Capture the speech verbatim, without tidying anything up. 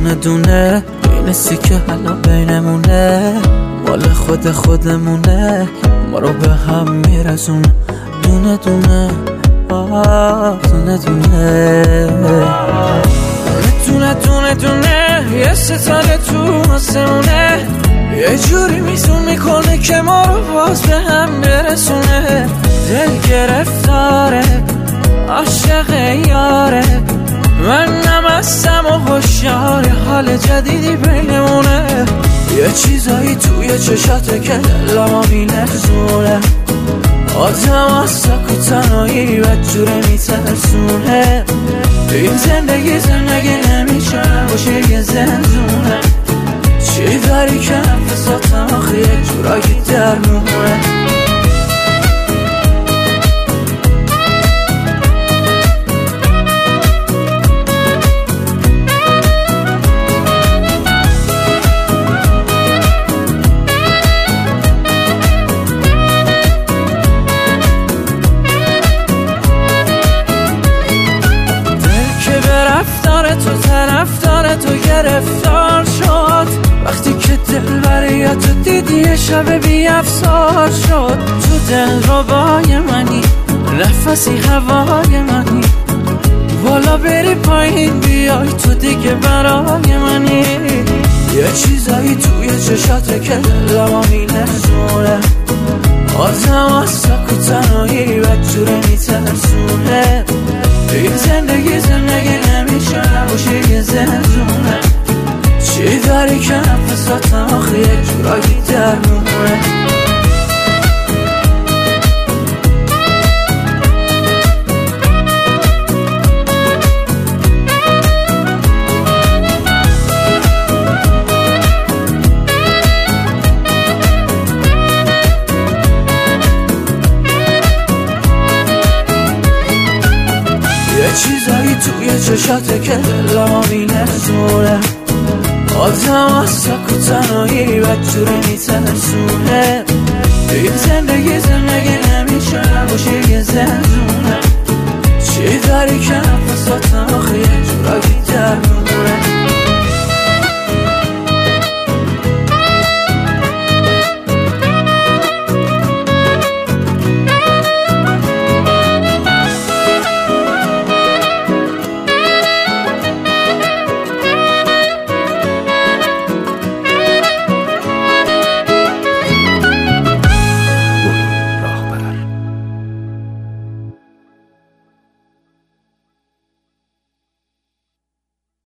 دونه دونه بینستی که حالا بینمونه مال خود خودمونه ما رو به هم میرسونه دونه دونه آه دونه دونه دونه دونه دونه یه ستاره تو آسمونه یه جوری میزون میکنه که ما رو باز به هم برسونه دل گرفتاره عاشق یاره من نمستم و هوشیار حال جدیدی بینمونه یه چیزایی توی چشاته که دلمو میلرزونه آدم از سک و تنهایی بدجوره میترسونه این زندگی زندگی نمیشه باشه یه زندونه چی داری که نفساتم آخه یک جورایی درمونه تو طرفدار تو گرفتار شد وقتی که دل برای تو دیدی یه شب بی افسار شد تو دل ربای منی نفسی هوای منی بالا بری پایین بیای تو دیگه برای منی یه چیزایی توی چشاته که دلمو میلرزونه آدم از سک و تنهایی بدجوره میترسونه این زندگی زندگی نمیشه باشه یه زندونه چی داری که نفساتم آخه یک جورایی درمونه چیزایی توی چشاته که دلمو میلرزونه آدم از سک و تنهایی بدجوره میترسونه این زندگی زندگی نمیشه باشه یه زندونه چی داری که